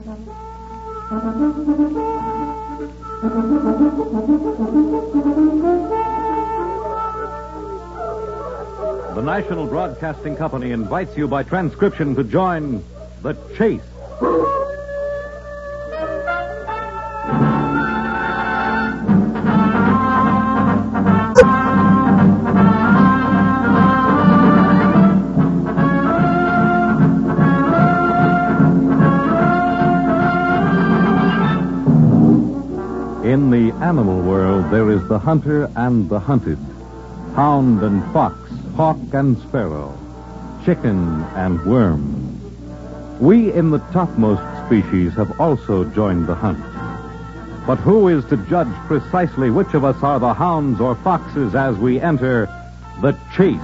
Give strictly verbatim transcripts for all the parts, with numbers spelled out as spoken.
The National Broadcasting Company invites you by transcription to join The Chase. In the animal world, there is the hunter and the hunted, hound and fox, hawk and sparrow, chicken and worm. We in the topmost species have also joined the hunt. But who is to judge precisely which of us are the hounds or foxes as we enter the chase?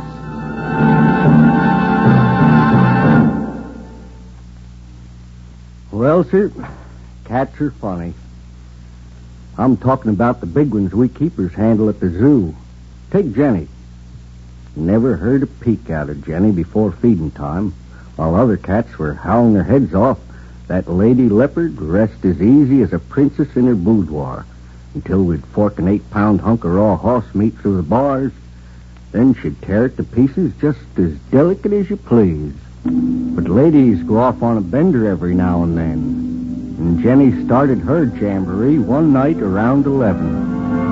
Well, sir, cats are funny. I'm talking about the big ones we keepers handle at the zoo. Take Jenny. Never heard a peek out of Jenny before feeding time. While other cats were howling their heads off, that lady leopard rest as easy as a princess in her boudoir until we'd fork an eight-pound hunk of raw horse meat through the bars. Then she'd tear it to pieces just as delicate as you please. But ladies go off on a bender every now and then. And Jenny started her jamboree one night around eleven.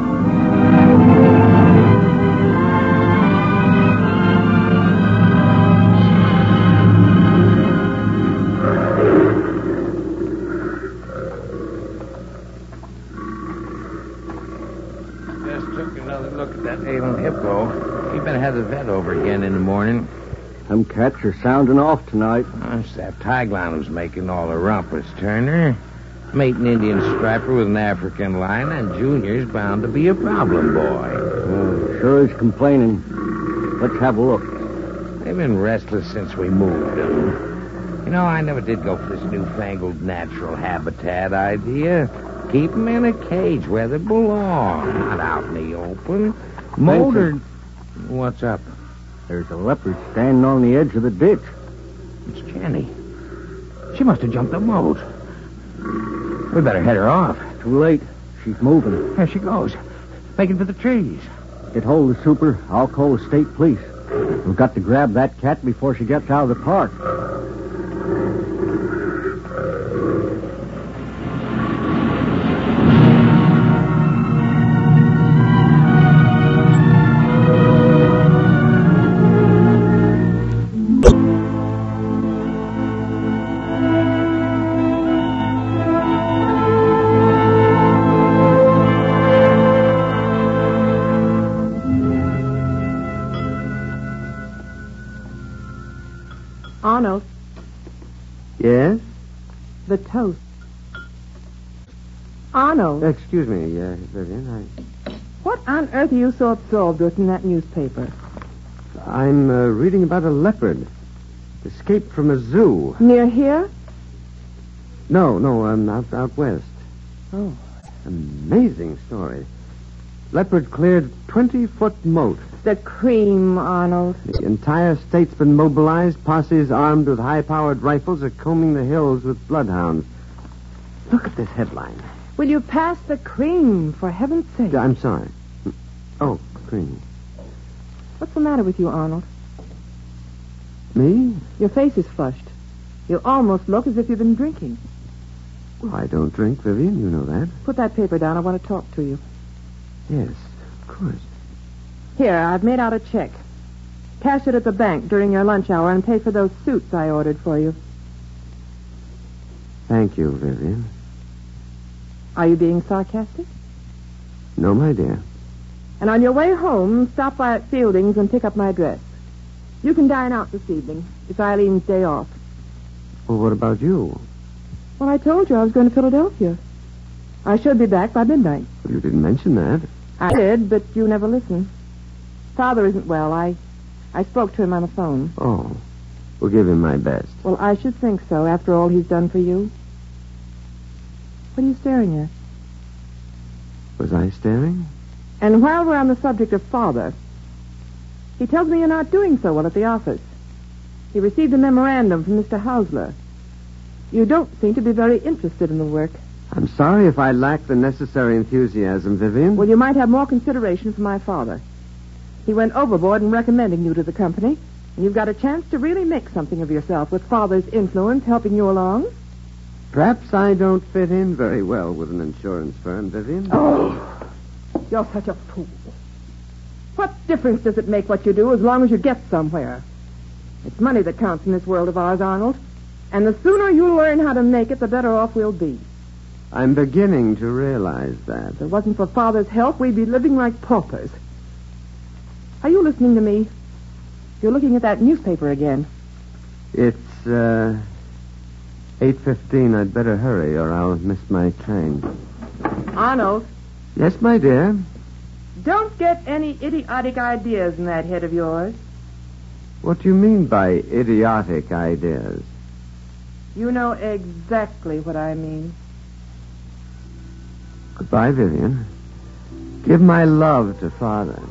Just took another look at that ailing hippo. He better have the vet over again in the morning. Them cats are sounding off tonight. Oh, it's that Tiglan who's making all the rumpus, Turner. Mating Indian striper with an African lion, and Junior's bound to be a problem boy. Uh, sure is complaining. Let's have a look. They've been restless since we moved them. You know, I never did go for this newfangled natural habitat idea. Keep them in a cage where they belong, not out in the open. Motored. What's up? There's a leopard standing on the edge of the ditch. It's Jenny. She must have jumped the moat. We better head her off. Too late. She's moving. There she goes. Making for the trees. Get hold of the super. I'll call the state police. We've got to grab that cat before she gets out of the park. Arnold. Yes? The toast. Arnold. Excuse me, uh, Vivian. I... What on earth are you so absorbed with in that newspaper? I'm uh, reading about a leopard. Escaped from a zoo. Near here? No, no, um, out, out west. Oh. Amazing story. Leopard cleared twenty-foot moat. The cream, Arnold. The entire state's been mobilized. Posses armed with high-powered rifles are combing the hills with bloodhounds. Look at this headline. Will you pass the cream, for heaven's sake? I'm sorry. Oh, cream. What's the matter with you, Arnold? Me? Your face is flushed. You almost look as if you've been drinking. Well, I don't drink, Vivian. You know that. Put that paper down. I want to talk to you. Yes, of course. Here, I've made out a check. Cash it at the bank during your lunch hour and pay for those suits I ordered for you. Thank you, Vivian. Are you being sarcastic? No, my dear. And on your way home, stop by at Fielding's and pick up my dress. You can dine out this evening. It's Eileen's day off. Well, what about you? Well, I told you I was going to Philadelphia. I should be back by midnight. Well, you didn't mention that. I did, but you never listened. Father isn't well. I I spoke to him on the phone. Oh. We'll give him my best. Well, I should think so, after all he's done for you. What are you staring at? Was I staring? And while we're on the subject of Father, he tells me you're not doing so well at the office. He received a memorandum from Mister Hausler. You don't seem to be very interested in the work. I'm sorry if I lack the necessary enthusiasm, Vivian. Well, you might have more consideration for my father. He went overboard in recommending you to the company, and you've got a chance to really make something of yourself with Father's influence helping you along. Perhaps I don't fit in very well with an insurance firm, Vivian. Oh, you're such a fool. What difference does it make what you do as long as you get somewhere? It's money that counts in this world of ours, Arnold. And the sooner you learn how to make it, the better off we'll be. I'm beginning to realize that. If it wasn't for Father's help, we'd be living like paupers. Are you listening to me? You're looking at that newspaper again. It's, uh, eight fifteen. I'd better hurry or I'll miss my train. Arnold. Yes, my dear? Don't get any idiotic ideas in that head of yours. What do you mean by idiotic ideas? You know exactly what I mean. Goodbye, Vivian. Give my love to Father.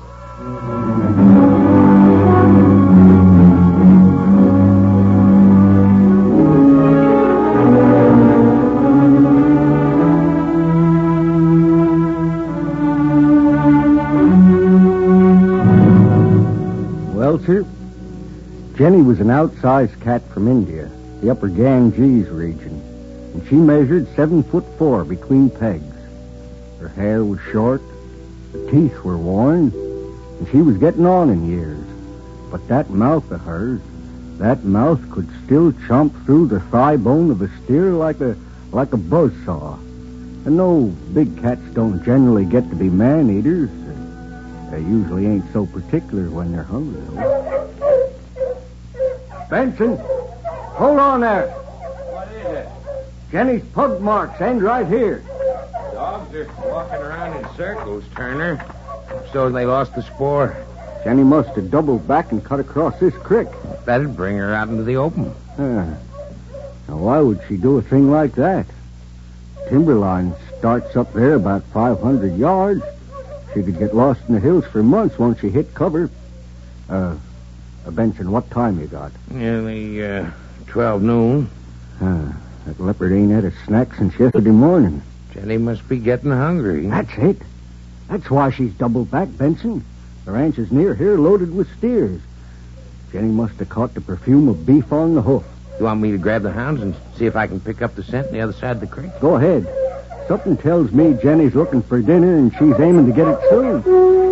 Well, sir, Jenny was an outsized cat from India, the upper Ganges region, and she measured seven foot four between pegs. Her hair was short, her teeth were worn, and she was getting on in years. But that mouth of hers, that mouth could still chomp through the thigh bone of a steer like a like a buzzsaw. And no, big cats don't generally get to be man-eaters. They usually ain't so particular when they're hungry, though. Benson, hold on there. What is it? Jenny's pug marks end right here. Dogs are walking around in circles, Turner. So they lost the spoor. Jenny must have doubled back and cut across this creek. That'd bring her out into the open. Uh, now, why would she do a thing like that? Timberline starts up there about five hundred yards. She could get lost in the hills for months once she hit cover. Uh, uh Benson, what time you got? Nearly, uh, twelve noon. Uh, that leopard ain't had a snack since yesterday morning. Jenny must be getting hungry. That's it. That's why she's doubled back, Benson. The ranch is near here, loaded with steers. Jenny must have caught the perfume of beef on the hoof. You want me to grab the hounds and see if I can pick up the scent on the other side of the creek? Go ahead. Something tells me Jenny's looking for dinner and she's aiming to get it soon.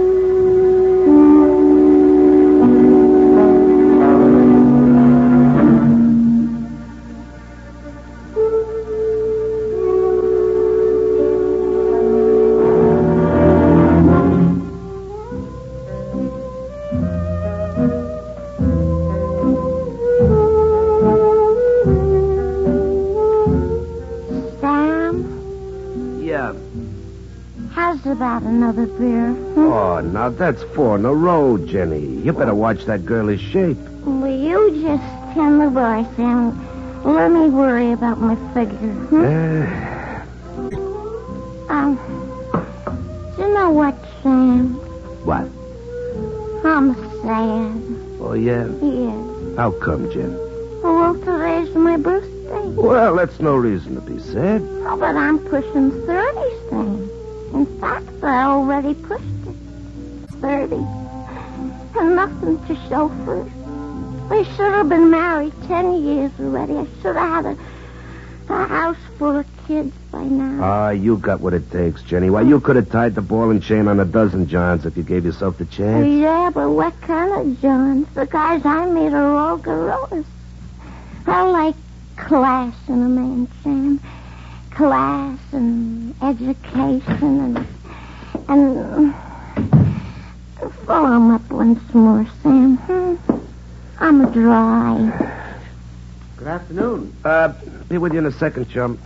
How's about another beer? Hmm? Oh, now that's four in a row, Jenny. You better watch that girlish shape. Will you just tend the bar, Sam? Let me worry about my figure. Hmm? Uh... Um, do you know what, Sam? What? I'm sad. Oh, yeah? Yes. How come, Jen? Well, today's my birthday. Well, that's no reason to be sad. Oh, but I'm pushing thirty, Sam. In fact, I already pushed it. Thirty. And nothing to show for it. We should have been married ten years already. I should have had a, a house full of kids by now. Ah, you got what it takes, Jenny. Why, you could have tied the ball and chain on a dozen Johns if you gave yourself the chance. Yeah, but what kind of Johns? The guys I meet are all gorillas. I like class in a man, Sam. Class and education and and follow him up once more, Sam. Hmm? I'm dry. Good afternoon. Uh, be with you in a second, chum.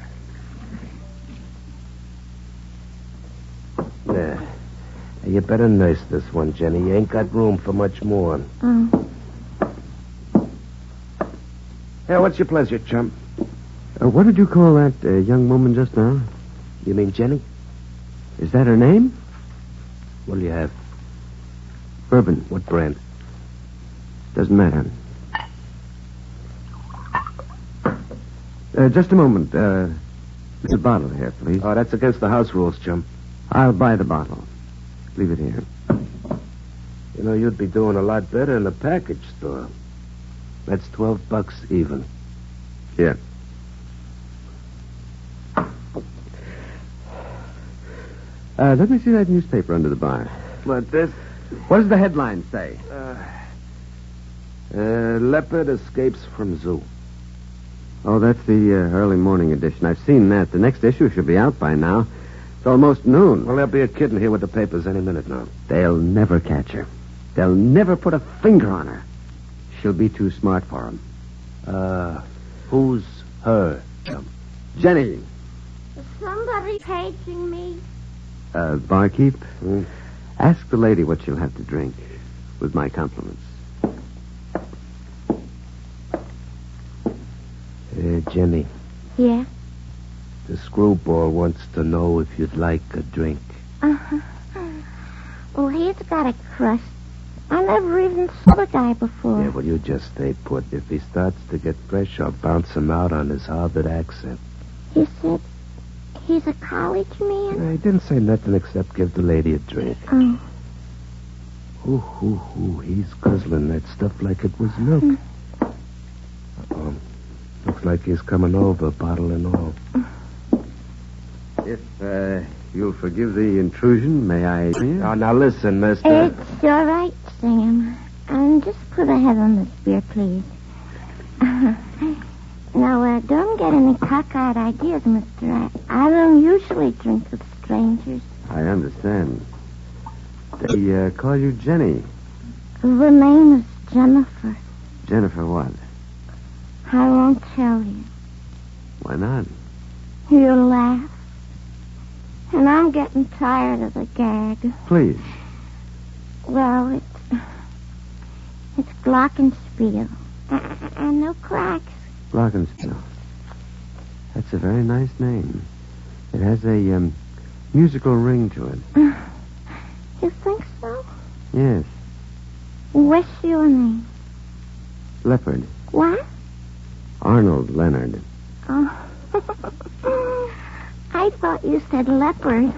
There. You better nurse this one, Jenny. You ain't got room for much more. Oh. Hey, what's your pleasure, chum? Uh, what did you call that uh, young woman just now? You mean Jenny? Is that her name? What'll you have? Bourbon. What brand? Doesn't matter. Uh, just a moment. Uh, the bottle here, please. Oh, that's against the house rules, chum. I'll buy the bottle. Leave it here. You know, you'd be doing a lot better in a package store. That's twelve bucks even. Here. Uh, let me see that newspaper under the bar. What, this? What does the headline say? Uh, uh, leopard escapes from zoo. Oh, that's the uh, early morning edition. I've seen that. The next issue should be out by now. It's almost noon. Well, there'll be a kid in here with the papers any minute now. They'll never catch her. They'll never put a finger on her. She'll be too smart for them. Uh, who's her, chum? Jenny. Is somebody paging me? Uh, barkeep? Hmm? Ask the lady what she'll have to drink. With my compliments. Uh, Jenny, Yeah. the screwball wants to know if you'd like a drink. Uh-huh. Well, he's got a crust. I never even saw the guy before. Yeah, well, you just stay put. If he starts to get fresh, I'll bounce him out on his Harvard accent. He said he's a college man? I didn't say nothing except give the lady a drink. Oh. Ooh, ooh, ooh, he's guzzling that stuff like it was milk. Mm. Uh-oh. Looks like he's coming over, bottle and all. If uh, you'll forgive the intrusion, may I... Oh, now listen, mister. It's all right, Sam. Um, just put a head on this beer, please. Now, uh, don't get any cockeyed ideas, mister. I, I don't usually drink with strangers. I understand. They uh, call you Jenny. The name is Jennifer. Jennifer what? I won't tell you. Why not? You'll laugh. And I'm getting tired of the gag. Please. Well, it's... It's Glockenspiel. And, and no cracks. Glockenspiel. That's a very nice name. It has a um, musical ring to it. You think so? Yes. What's your name? Leopard. What? Arnold Leonard. Oh. I thought you said leopard.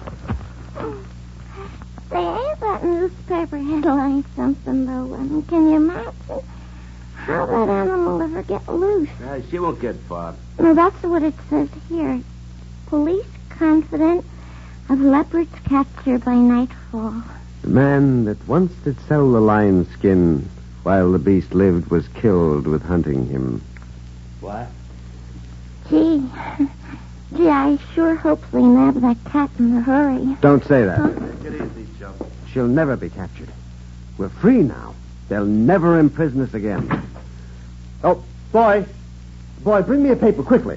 They ain't that newspaper headline something, though. I mean, can you imagine how that animal ever get loose? Uh, she won't get far. No, that's what it says here. Police confident of leopard's capture by nightfall. The man that once did sell the lion's skin while the beast lived was killed with hunting him. What? Gee. Gee, I sure hope they nab that cat in a hurry. Don't say that. Huh? Get easy, chum. She'll never be captured. We're free now. They'll never imprison us again. Oh, boy. Boy, bring me a paper quickly.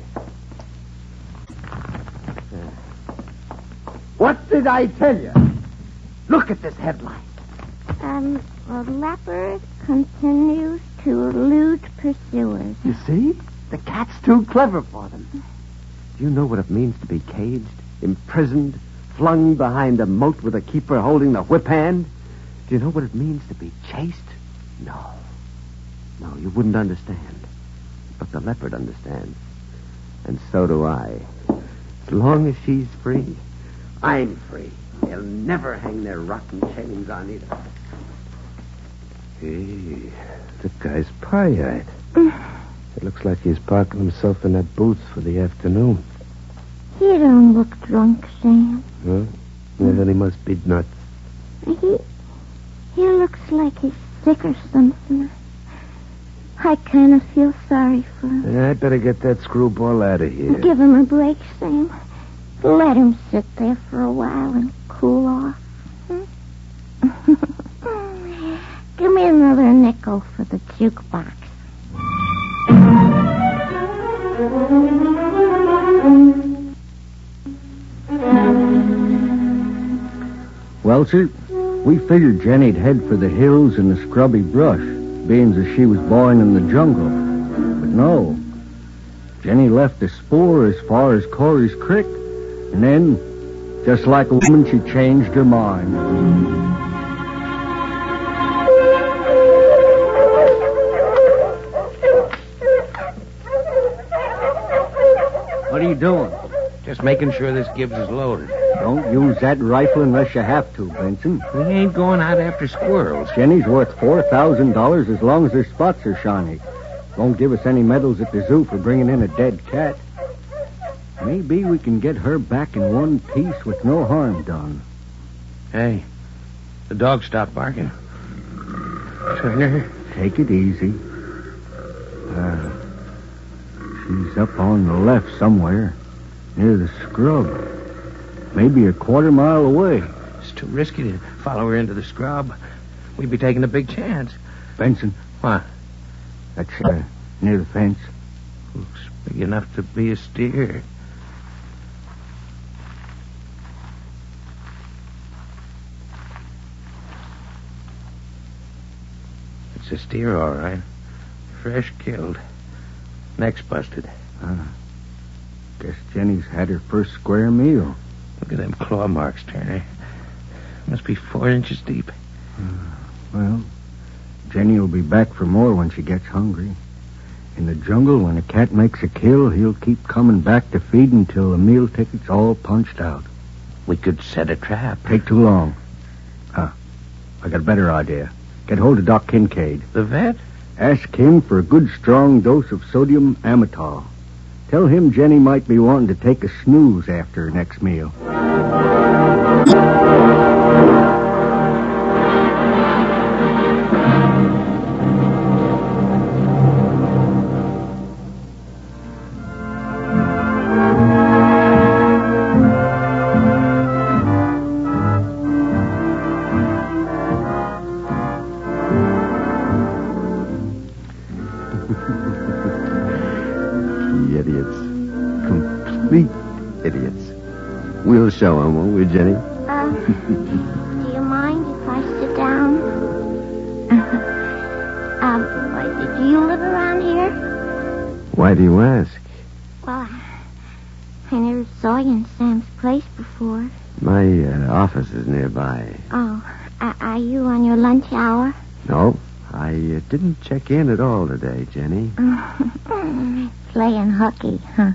What did I tell you? Look at this headline. Um, a leopard continues to elude pursuers. You see? The cat's too clever for them. Do you know what it means to be caged, imprisoned, flung behind a moat with a keeper holding the whip hand? Do you know what it means to be chased? No. No, you wouldn't understand. But the leopard understands. And so do I. As long as she's free, I'm free. They'll never hang their rotten chains on either. Hey, the guy's pie-eyed. It looks like he's parking himself in that booth for the afternoon. He don't look drunk, Sam. Huh? Yeah, then he must be nuts. He, he looks like he's sick or something. I kind of feel sorry for him. Yeah, I better get that screwball out of here. Give him a break, Sam. Let him sit there for a while and cool off. Hmm? Give me another nickel for the jukebox. Well, sir, we figured Jenny'd head for the hills and the scrubby brush, being as she was born in the jungle. But no. Jenny left a spoor as far as Corey's Creek, and then, just like a woman, she changed her mind. are you doing? Just making sure this Gibbs is loaded. Don't use that rifle unless you have to, Benson. We ain't going out after squirrels. Jenny's worth four thousand dollars as long as her spots are shiny. Won't give us any medals at the zoo for bringing in a dead cat. Maybe we can get her back in one piece with no harm done. Hey, the dog stopped barking. Turner? Take it easy. Uh, she's up on the left somewhere, near the scrub. Maybe a quarter mile away. It's too risky to follow her into the scrub. We'd be taking a big chance. Benson. What? That's uh, near the fence. Looks big enough to be a steer. It's a steer, all right. Fresh killed. Neck's busted. Uh, guess Jenny's had her first square meal. Look at them claw marks, Turner. Must be four inches deep. Uh, well, Jenny will be back for more when she gets hungry. In the jungle, when a cat makes a kill, he'll keep coming back to feed until the meal ticket's all punched out. We could set a trap. Take too long. Huh. I got a better idea. Get hold of Doc Kincaid. The vet? Ask him for a good strong dose of sodium amytal. Tell him Jenny might be wanting to take a snooze after her next meal. Idiots. We'll show them, won't we, Jenny? Uh, do you mind if I sit down? um, do you live around here? Why do you ask? Well, I never saw you in Sam's place before. My uh, office is nearby. Oh, uh, are you on your lunch hour? No, I uh, didn't check in at all today, Jenny. Playing hooky, huh?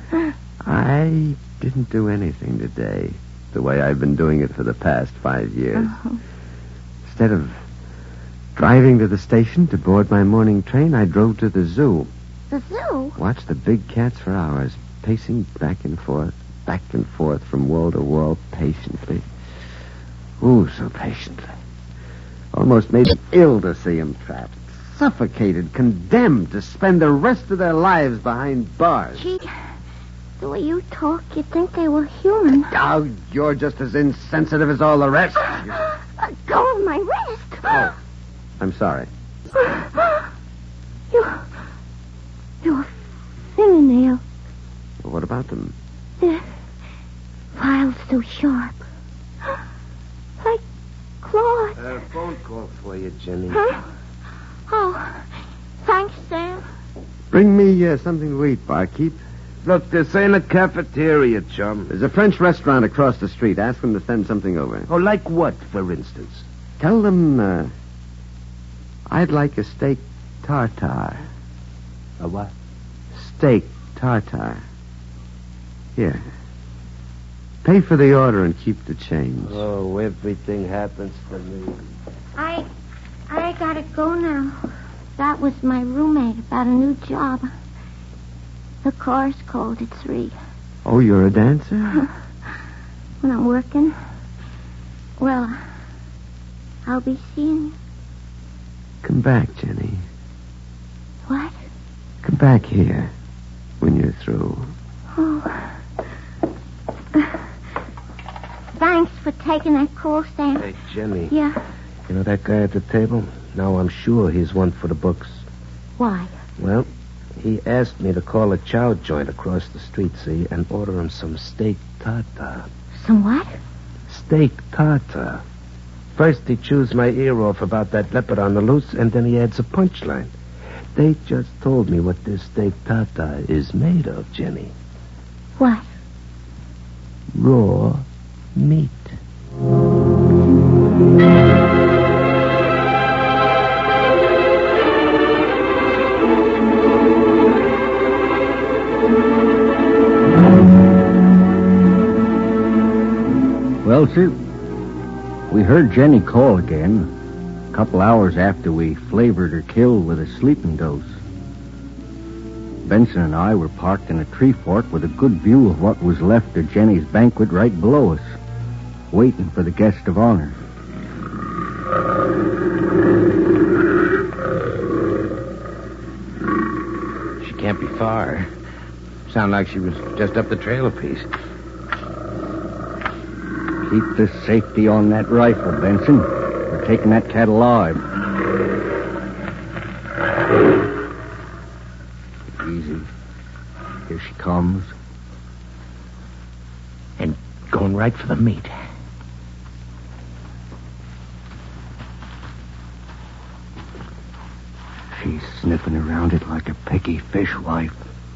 I didn't do anything today, the way I've been doing it for the past five years. Oh. Instead of driving to the station to board my morning train, I drove to the zoo. The zoo? Watched the big cats for hours, pacing back and forth, back and forth from wall to wall, patiently. Ooh, so patiently. Almost made it ill to see them trapped, suffocated, condemned to spend the rest of their lives behind bars. Gee, the way you talk, you'd think they were human. Oh, you're just as insensitive as all the rest. Let go of my wrist. Oh, I'm sorry. You... Your fingernail. Well, what about them? The file's so sharp. Like claws. A phone call for you, Jenny. Huh? Oh, thanks, Sam. Bring me uh, something to eat, barkeep. Look, this ain't a cafeteria, chum. There's a French restaurant across the street. Ask them to send something over. Oh, like what, for instance? Tell them uh, I'd like a steak tartare. A what? Steak tartare. Here. Pay for the order and keep the change. Oh, everything happens to me. I... I gotta go now. That was my roommate about a new job. The car's called at three. Oh, you're a dancer? When I'm working. Well, I'll be seeing you. Come back, Jenny. What? Come back here when you're through. Oh. Thanks for taking that call, Sam. Hey, Jenny. Yeah. You know that guy at the table? Now I'm sure he's one for the books. Why? Well, he asked me to call a chow joint across the street, see, and order him some steak tartare. Some what? Steak tartare. First he chews my ear off about that leopard on the loose, and then he adds a punchline. They just told me what this steak tartare is made of, Jenny. What? Raw meat. Belcher. We heard Jenny call again, a couple hours after we flavored her kill with a sleeping dose. Benson and I were parked in a tree fort with a good view of what was left of Jenny's banquet right below us, waiting for the guest of honor. She can't be far. Sound like she was just up the trail a piece. Keep the safety on that rifle, Benson. We're taking that cat alive. Easy. Here she comes. And going right for the meat. She's sniffing around it like a picky fishwife.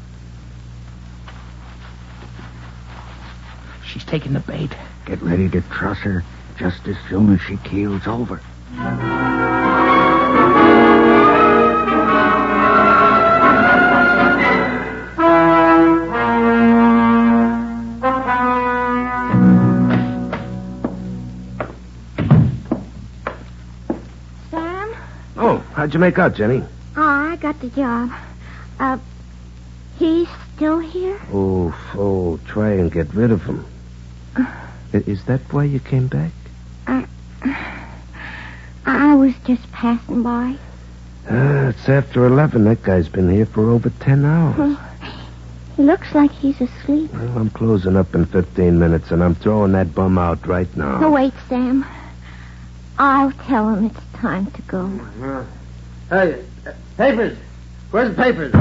She's taking the bait. Get ready to truss her just as soon as she keels over. Sam? Oh, how'd you make out, Jenny? Oh, I got the job. Uh, he's still here? Oh, oh, try and get rid of him. Is that why you came back? Uh, I was just passing by. Ah, it's after eleven. That guy's been here for over ten hours. Oh, he looks like he's asleep. Well, I'm closing up in fifteen minutes, and I'm throwing that bum out right now. Oh, wait, Sam. I'll tell him it's time to go. Uh, hey, uh, papers. Where's the papers?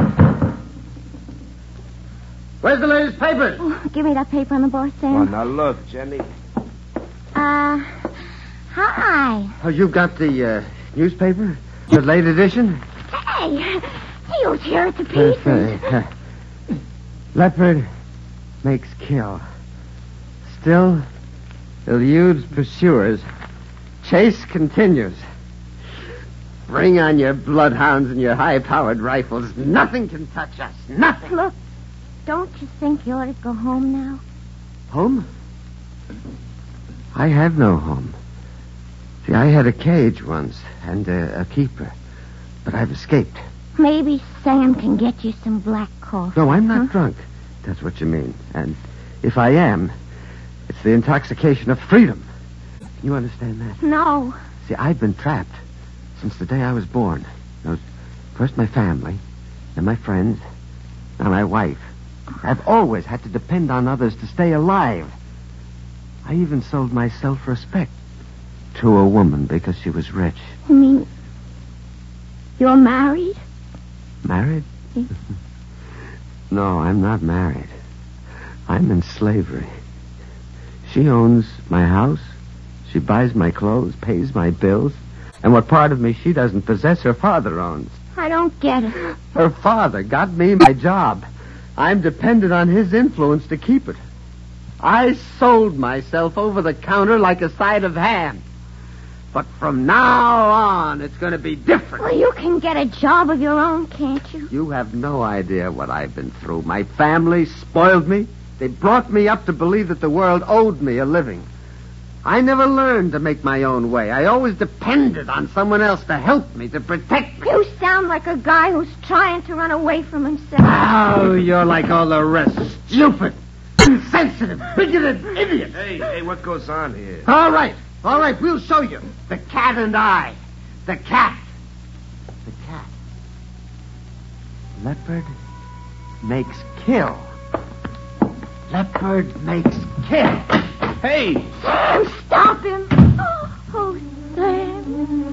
Where's the latest papers? Oh, give me that paper on the board, Sam. Oh, now look, Jenny. Uh, hi. Oh, you've got the uh, newspaper? The late edition? Hey, he'll tear it to pieces. Leopard makes kill. Still eludes pursuers. Chase continues. Bring on your bloodhounds and your high-powered rifles. Nothing can touch us. Nothing. Look, don't you think you ought to go home now? Home? I have no home. See, I had a cage once and a, a keeper, but I've escaped. Maybe Sam can get you some black coffee. No, I'm not huh? drunk. That's what you mean. And if I am, it's the intoxication of freedom. Can you understand that? No. See, I've been trapped since the day I was born. There was first my family, then my friends, now my wife. I've always had to depend on others to stay alive. I even sold my self-respect to a woman because she was rich. You mean you're married? Married? No, I'm not married. I'm in slavery. She owns my house. She buys my clothes, pays my bills. And what part of me she doesn't possess, her father owns. I don't get it. Her father got me my job. I'm dependent on his influence to keep it. I sold myself over the counter like a side of ham. But from now on, it's going to be different. Well, you can get a job of your own, can't you? You have no idea what I've been through. My family spoiled me. They brought me up to believe that the world owed me a living. I never learned to make my own way. I always depended on someone else to help me, to protect me. You sound like a guy who's trying to run away from himself. Oh, you're like all the rest. Stupid, insensitive, bigoted idiot. Hey, hey, what goes on here? All right, all right, we'll show you. The cat and I. The cat. The cat. Leopard makes kill. Leopard makes kill. Hey! Sam, stop him. Oh, oh Sam.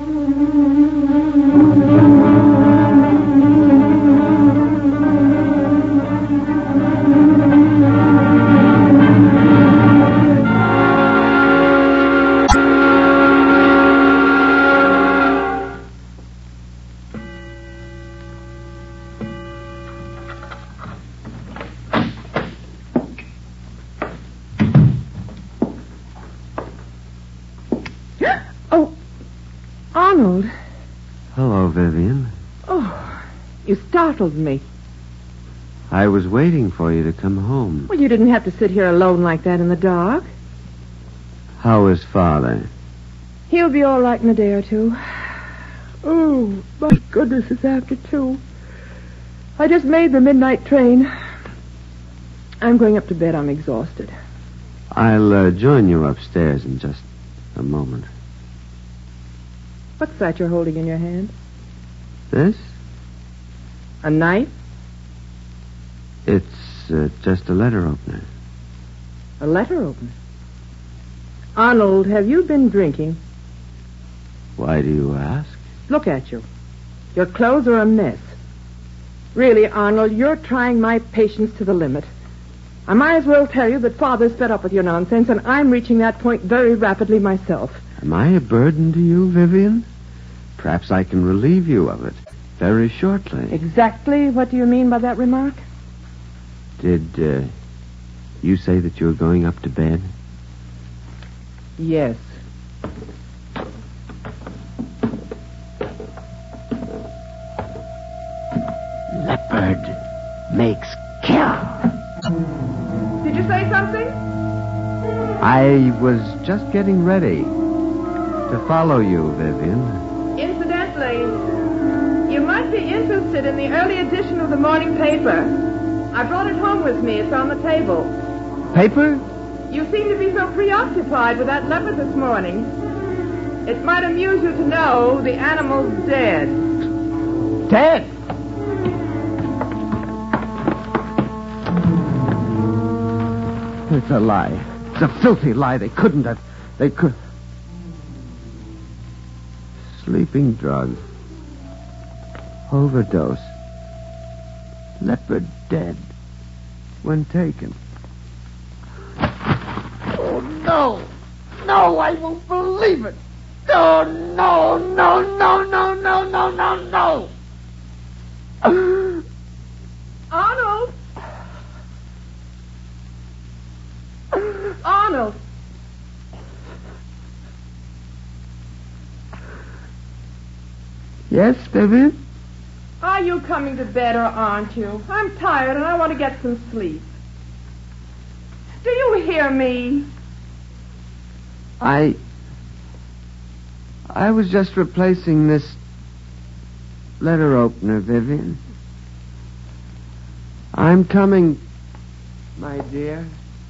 Arnold. Hello, Vivian. Oh, you startled me. I was waiting for you to come home. Well, you didn't have to sit here alone like that in the dark. How is Father? He'll be all right in a day or two. Oh, my goodness, it's after two. I just made the midnight train. I'm going up to bed. I'm exhausted. I'll uh, join you upstairs in just a moment. What's that you're holding in your hand? This? A knife? It's uh, just a letter opener. A letter opener? Arnold, have you been drinking? Why do you ask? Look at you. Your clothes are a mess. Really, Arnold, you're trying my patience to the limit. I might as well tell you that Father's fed up with your nonsense, and I'm reaching that point very rapidly myself. Am I a burden to you, Vivian? Perhaps I can relieve you of it very shortly. Exactly what do you mean by that remark? Did uh, you say that you were going up to bed? Yes. Leopard makes kill. Did you say something? I was just getting ready to follow you, Vivian. Incidentally, you might be interested in the early edition of the morning paper. I brought it home with me. It's on the table. Paper? You seem to be so preoccupied with that leopard this morning. It might amuse you to know the animal's dead. Dead? It's a lie. It's a filthy lie. They couldn't have. They could. Sleeping drug. Overdose. Leopard dead when taken. Oh, no. No, I won't believe it. Oh, no, no, no, no, no, no, no, no. Arnold! Arnold! Yes, Vivian? Are you coming to bed or aren't you? I'm tired and I want to get some sleep. Do you hear me? I... I was just replacing this letter opener, Vivian. I'm coming, my dear.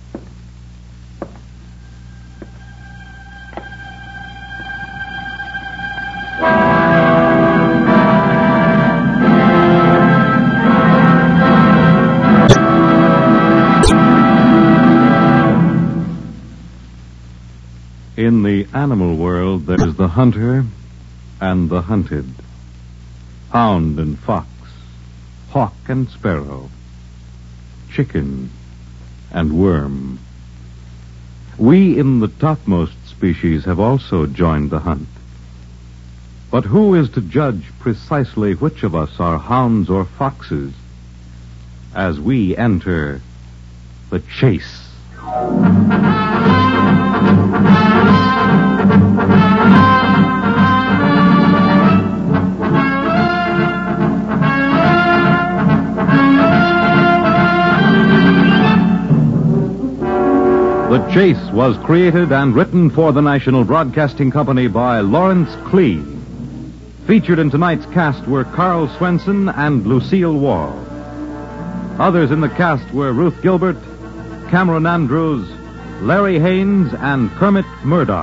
In the animal world, there is the hunter and the hunted, hound and fox, hawk and sparrow, chicken and worm. We in the topmost species have also joined the hunt. But who is to judge precisely which of us are hounds or foxes as we enter the chase? The Chase was created and written for the National Broadcasting Company by Lawrence Klee. Featured in tonight's cast were Carl Swenson and Lucille Wall. Others in the cast were Ruth Gilbert, Cameron Andrews, Larry Haynes, and Kermit Murdoch.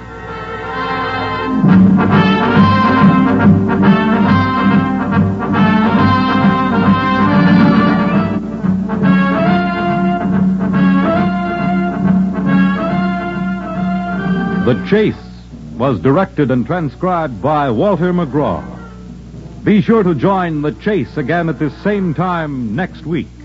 The Chase was directed and transcribed by Walter McGraw. Be sure to join The Chase again at this same time next week.